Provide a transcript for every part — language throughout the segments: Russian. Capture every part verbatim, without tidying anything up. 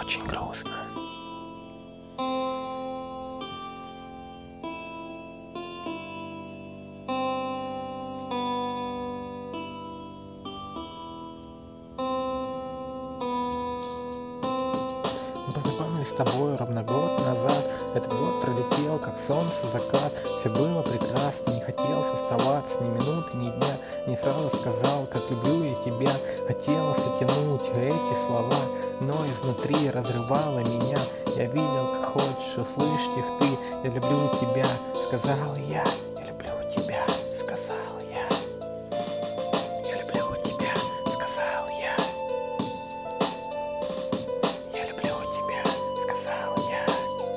очень грустно. Мы познакомились с тобой ровно год назад. Этот год пролетел, как солнце, закат. Все было прекрасно, не хотелось оставаться ни минуты, ни дня. Не сразу сказал, как люблю я тебя. Хотелось оттянуть эти слова, но изнутри разрывало меня. Я видел, как хочешь услышать их ты. Я люблю тебя, сказал я. Я люблю тебя, сказал я. Я люблю тебя, сказал я. Я люблю тебя, сказал я.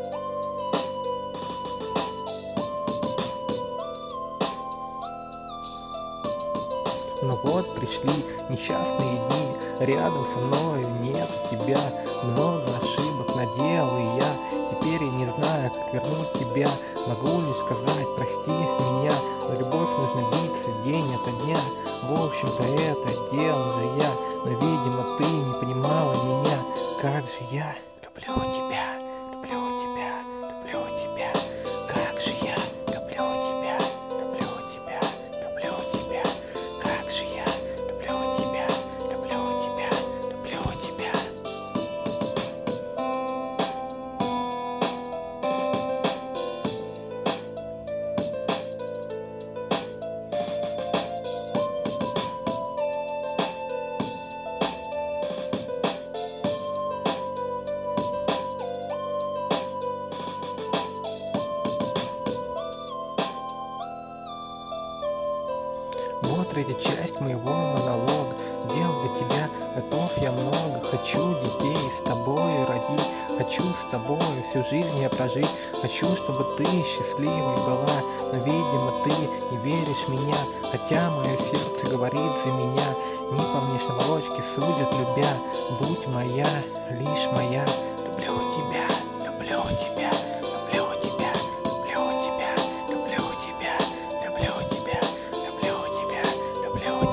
Но вот пришли несчастные дни, рядом со мною нет тебя. Много ошибок наделал и я. Теперь я не знаю, как вернуть тебя. Могу лишь сказать, прости меня. За любовь нужно биться день ото дня. В общем-то это делал же я, но видимо ты не понимала меня. Как же я люблю тебя, люблю тебя, люблю тебя. Как же я люблю тебя, люблю тебя, люблю тебя. Как же я люблю тебя, люблю тебя, люблю тебя. Вот третья часть моего монолога. Дел для тебя готов я много. Хочу детей с тобой родить. Хочу с тобой всю жизнь я прожить. Хочу, чтобы ты счастливой была. Но, видимо, ты не веришь в меня. Хотя мое сердце говорит за меня. Не по внешней оболочке судят, любя. Будь моя, лишь моя. Люблю тебя, люблю тебя, люблю тебя, люблю тебя, люблю тебя, люблю тебя, люблю тебя, люблю